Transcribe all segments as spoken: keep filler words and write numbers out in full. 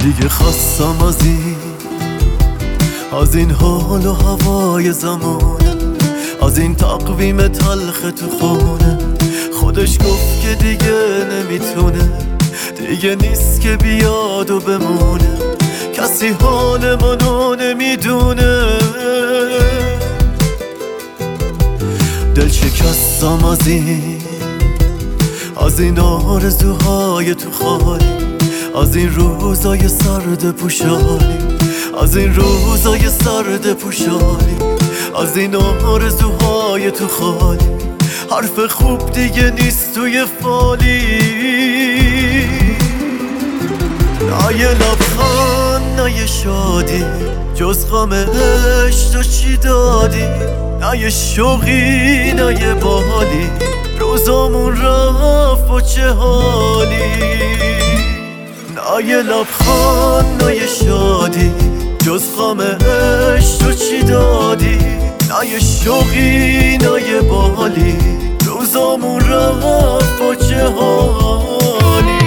دیگه خواستم از این از این حال و هوای زمانه، از این تقویم تلخ تو خونه. خودش گفت که دیگه نمیتونه، دیگه نیست که بیاد و بمونه. کسی حال منو نمیدونه. دل شکستم از این از این آرزوهای تو خالی، از این روزای سرد پوشالی، از این روزای سرد پوشالی، از این آرزوهای تو خالی. حرف خوب دیگه نیست توی فالی. نه یه لبخند نه یه شادی، جز غم عشق تو چی دادی؟ نه یه شوقی نه یه بالی، روزامون رفت و چه حالی. نه یه لبخند نه یه شادی، جز غم عشق تو چی دادی؟ نه یه شوقی نه یه بالی، روزامون رفت و چه حالی.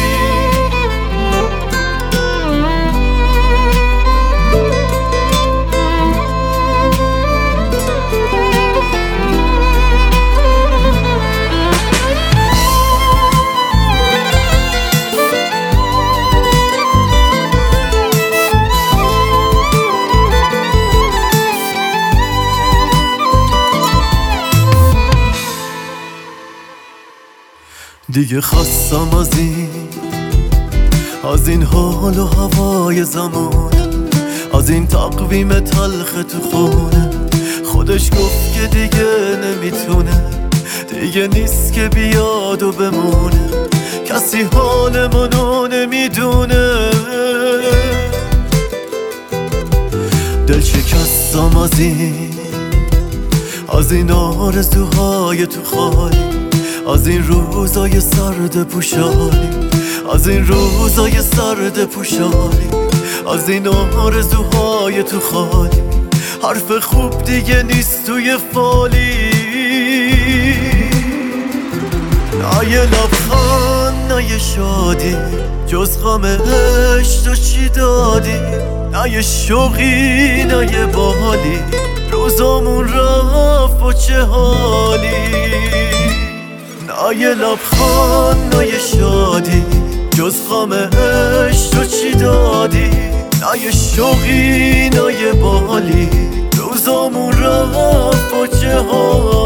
دیگه خواستم از این از این حال و هوای زمانه، از این تقویم تلخ تو خونه. خودش گفت که دیگه نمیتونه، دیگه نیست که بیاد و بمونه. کسی حال منو نمیدونه. دل شکستم از این از این آرزوهای تو خالی، از این روزای سرد پوشالی، از این روزای سرد پوشالی، از این آرزوهای تو خالی. حرف خوب دیگه نیست توی فالی. نه یه لبخند نه یه شادی، جز غم عشق تو چی دادی؟ نه یه شوقی نه یه بالی، روزامون رفت و چه حالی. نه یه لبخند نه یه شادی، جز غم عشق تو چی دادی؟ نه یه شوقی نه یه بالی، روزامون رفت و چه حالی.